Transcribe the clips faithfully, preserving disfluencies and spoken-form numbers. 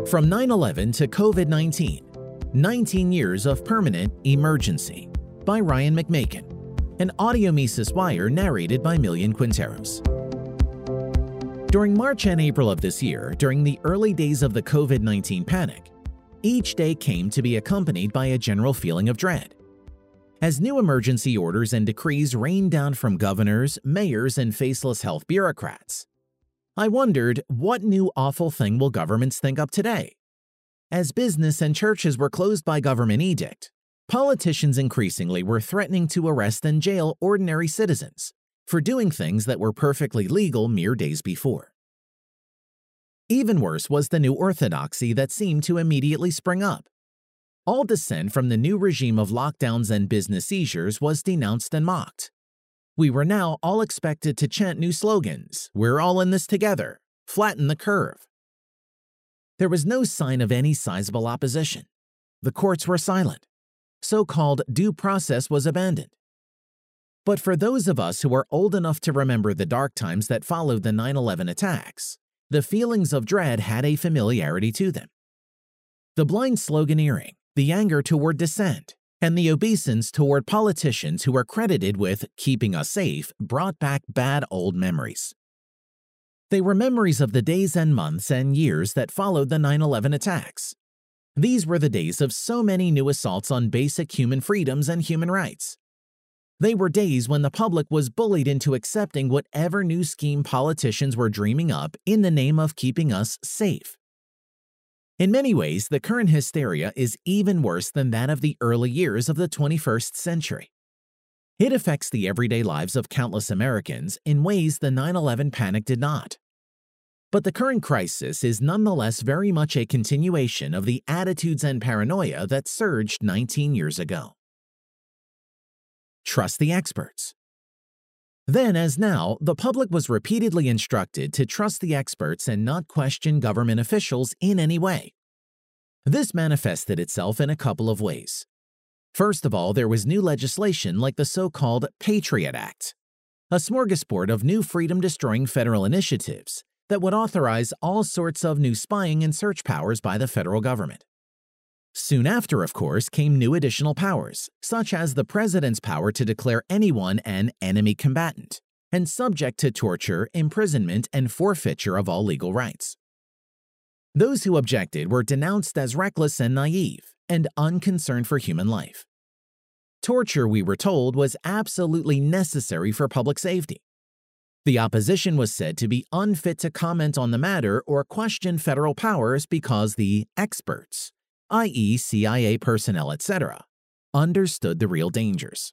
From nine eleven to COVID nineteen, nineteen Years of Permanent Emergency by Ryan McMakin, an audio Mises Wire narrated by Millian Quinteros. During March and April of this year, during the early days of the COVID nineteen panic, each day came to be accompanied by a general feeling of dread. As new emergency orders and decrees rained down from governors, mayors, and faceless health bureaucrats, I wondered, what new awful thing will governments think up today? As business and churches were closed by government edict, politicians increasingly were threatening to arrest and jail ordinary citizens for doing things that were perfectly legal mere days before. Even worse was the new orthodoxy that seemed to immediately spring up. All dissent from the new regime of lockdowns and business seizures was denounced and mocked. We were now all expected to chant new slogans: "We're all in this together," "Flatten the curve." There was no sign of any sizable opposition. The courts were silent. So-called due process was abandoned. But for those of us who are old enough to remember the dark times that followed the nine eleven attacks, the feelings of dread had a familiarity to them. The blind sloganeering, the anger toward dissent, and the obeisance toward politicians who were credited with keeping us safe brought back bad old memories. They were memories of the days and months and years that followed the nine eleven attacks. These were the days of so many new assaults on basic human freedoms and human rights. They were days when the public was bullied into accepting whatever new scheme politicians were dreaming up in the name of keeping us safe. In many ways, the current hysteria is even worse than that of the early years of the twenty-first century. It affects the everyday lives of countless Americans in ways the nine eleven panic did not. But the current crisis is nonetheless very much a continuation of the attitudes and paranoia that surged nineteen years ago. Trust the experts. Then, as now, the public was repeatedly instructed to trust the experts and not question government officials in any way. This manifested itself in a couple of ways. First of all, there was new legislation like the so-called Patriot Act, a smorgasbord of new freedom-destroying federal initiatives that would authorize all sorts of new spying and search powers by the federal government. Soon after, of course, came new additional powers, such as the president's power to declare anyone an enemy combatant and subject to torture, imprisonment, and forfeiture of all legal rights. Those who objected were denounced as reckless and naive and unconcerned for human life. Torture, we were told, was absolutely necessary for public safety. The opposition was said to be unfit to comment on the matter or question federal powers because the experts, that is C I A personnel, et cetera, understood the real dangers.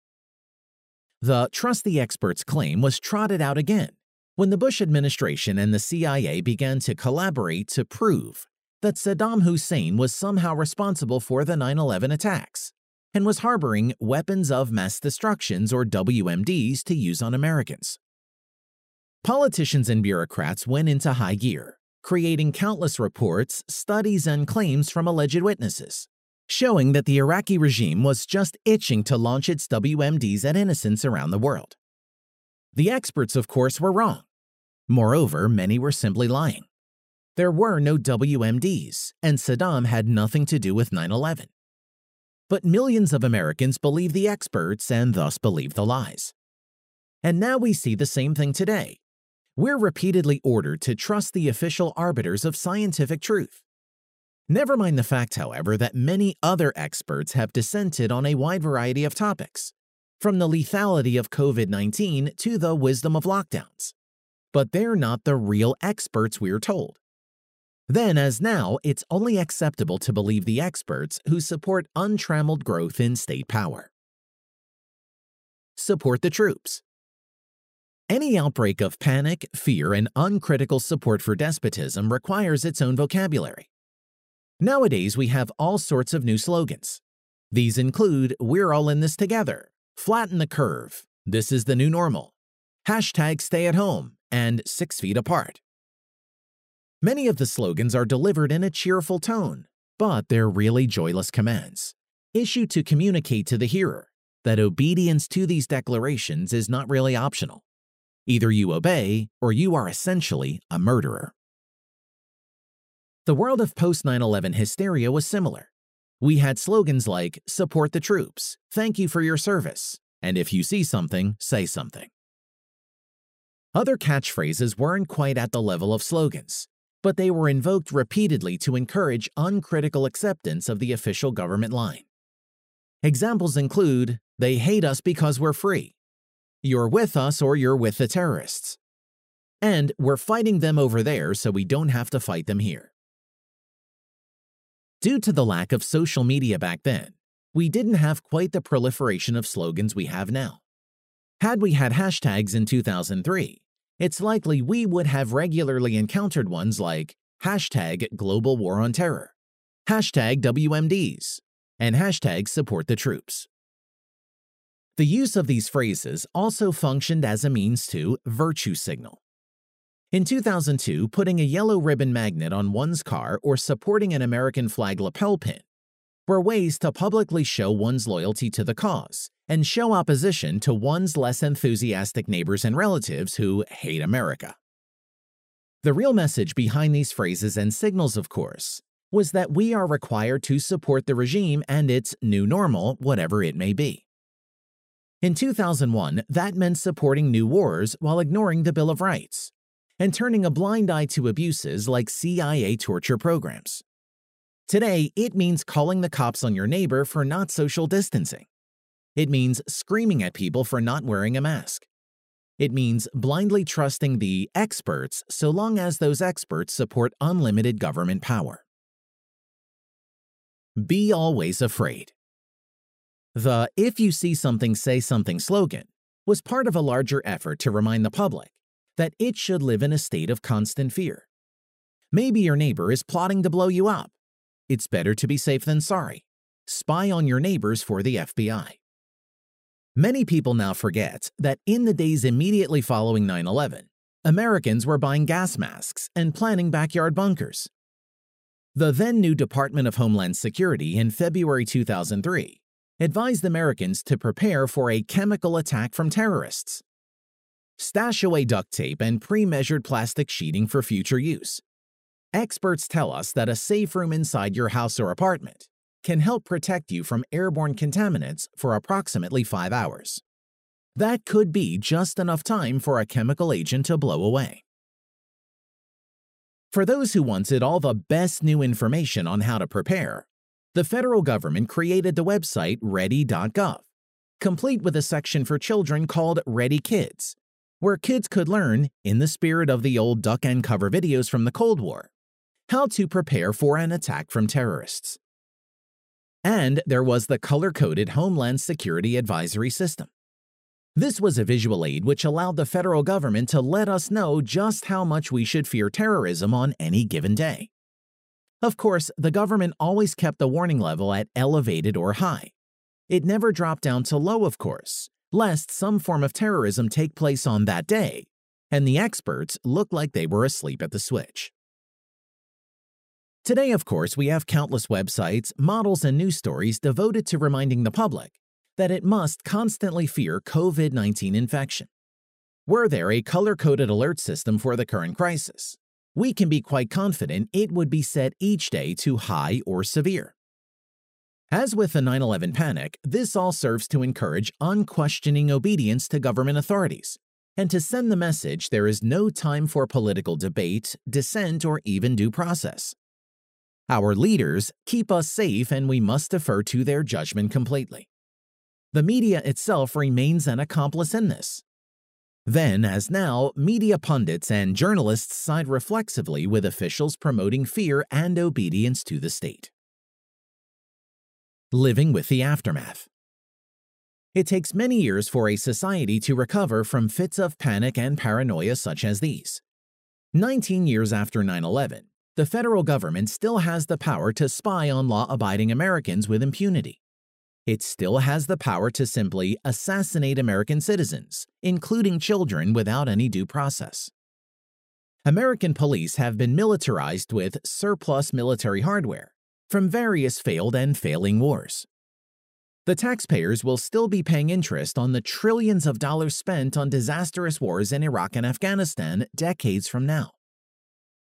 The trust the experts claim was trotted out again when the Bush administration and the C I A began to collaborate to prove that Saddam Hussein was somehow responsible for the nine eleven attacks and was harboring weapons of mass destruction, or W M Ds, to use on Americans. Politicians and bureaucrats went into high gear, creating countless reports, studies, and claims from alleged witnesses, showing that the Iraqi regime was just itching to launch its W M Ds at innocents around the world. The experts, of course, were wrong. Moreover, many were simply lying. There were no W M Ds, and Saddam had nothing to do with nine eleven. But millions of Americans believed the experts and thus believed the lies. And now we see the same thing today. We're repeatedly ordered to trust the official arbiters of scientific truth. Never mind the fact, however, that many other experts have dissented on a wide variety of topics, from the lethality of COVID nineteen to the wisdom of lockdowns. But they're not the real experts, we're told. Then, as now, it's only acceptable to believe the experts who support untrammeled growth in state power. Support the troops. Any outbreak of panic, fear, and uncritical support for despotism requires its own vocabulary. Nowadays, we have all sorts of new slogans. These include, "We're all in this together," "Flatten the curve," "This is the new normal," hashtag "Stay at home," and "Six feet apart." Many of the slogans are delivered in a cheerful tone, but they're really joyless commands, issued to communicate to the hearer that obedience to these declarations is not really optional. Either you obey, or you are essentially a murderer. The world of post nine eleven hysteria was similar. We had slogans like, "Support the troops," "Thank you for your service," and "If you see something, say something." Other catchphrases weren't quite at the level of slogans, but they were invoked repeatedly to encourage uncritical acceptance of the official government line. Examples include, "They hate us because we're free," "You're with us or you're with the terrorists," and "We're fighting them over there so we don't have to fight them here." Due to the lack of social media back then, we didn't have quite the proliferation of slogans we have now. Had we had hashtags in two thousand three, it's likely we would have regularly encountered ones like hashtag Global War on Terror, hashtag W M Ds, and hashtag Support the Troops. The use of these phrases also functioned as a means to virtue signal. In two thousand two, putting a yellow ribbon magnet on one's car or supporting an American flag lapel pin were ways to publicly show one's loyalty to the cause and show opposition to one's less enthusiastic neighbors and relatives who hate America. The real message behind these phrases and signals, of course, was that we are required to support the regime and its new normal, whatever it may be. In two thousand one, that meant supporting new wars while ignoring the Bill of Rights and turning a blind eye to abuses like C I A torture programs. Today, it means calling the cops on your neighbor for not social distancing. It means screaming at people for not wearing a mask. It means blindly trusting the experts so long as those experts support unlimited government power. Be always afraid. The "If you see something, say something" slogan was part of a larger effort to remind the public that it should live in a state of constant fear. Maybe your neighbor is plotting to blow you up. It's better to be safe than sorry. Spy on your neighbors for the F B I. Many people now forget that in the days immediately following nine eleven, Americans were buying gas masks and planning backyard bunkers. The then new Department of Homeland Security in February two thousand three advised Americans to prepare for a chemical attack from terrorists. Stash away duct tape and pre-measured plastic sheeting for future use. Experts tell us that a safe room inside your house or apartment can help protect you from airborne contaminants for approximately five hours. That could be just enough time for a chemical agent to blow away. For those who wanted all the best new information on how to prepare, the federal government created the website ready dot gov, complete with a section for children called Ready Kids, where kids could learn, in the spirit of the old duck and cover videos from the Cold War, how to prepare for an attack from terrorists. And there was the color-coded Homeland Security Advisory System. This was a visual aid which allowed the federal government to let us know just how much we should fear terrorism on any given day. Of course, the government always kept the warning level at elevated or high. It never dropped down to low, of course, lest some form of terrorism take place on that day, and the experts looked like they were asleep at the switch. Today, of course, we have countless websites, models, and news stories devoted to reminding the public that it must constantly fear COVID nineteen infection. Were there a color-coded alert system for the current crisis, we can be quite confident it would be set each day to high or severe. As with the nine eleven panic, this all serves to encourage unquestioning obedience to government authorities and to send the message there is no time for political debate, dissent, or even due process. Our leaders keep us safe and we must defer to their judgment completely. The media itself remains an accomplice in this. Then, as now, media pundits and journalists side reflexively with officials promoting fear and obedience to the state. Living with the aftermath. It takes many years for a society to recover from fits of panic and paranoia such as these. Nineteen years after nine eleven, the federal government still has the power to spy on law-abiding Americans with impunity. It still has the power to simply assassinate American citizens, including children, without any due process. American police have been militarized with surplus military hardware from various failed and failing wars. The taxpayers will still be paying interest on the trillions of dollars spent on disastrous wars in Iraq and Afghanistan decades from now.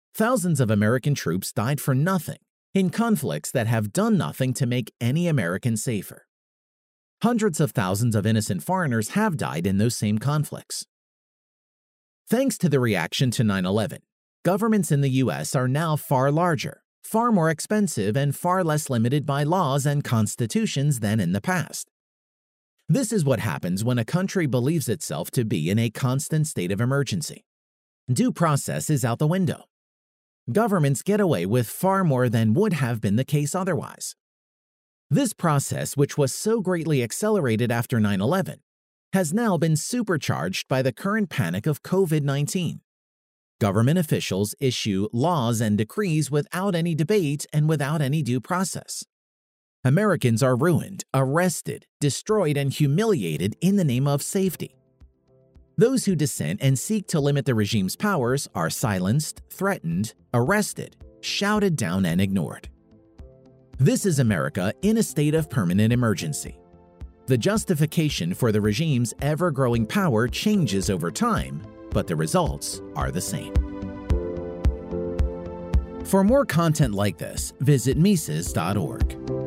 Thousands of American troops died for nothing in conflicts that have done nothing to make any American safer. Hundreds of thousands of innocent foreigners have died in those same conflicts. Thanks to the reaction to nine eleven, governments in the U S are now far larger, far more expensive, and far less limited by laws and constitutions than in the past. This is what happens when a country believes itself to be in a constant state of emergency. Due process is out the window. Governments get away with far more than would have been the case otherwise. This process, which was so greatly accelerated after nine eleven, has now been supercharged by the current panic of COVID nineteen. Government officials issue laws and decrees without any debate and without any due process. Americans are ruined, arrested, destroyed, and humiliated in the name of safety. Those who dissent and seek to limit the regime's powers are silenced, threatened, arrested, shouted down, and ignored. This is America in a state of permanent emergency. The justification for the regime's ever-growing power changes over time, but the results are the same. For more content like this, visit Mises dot org.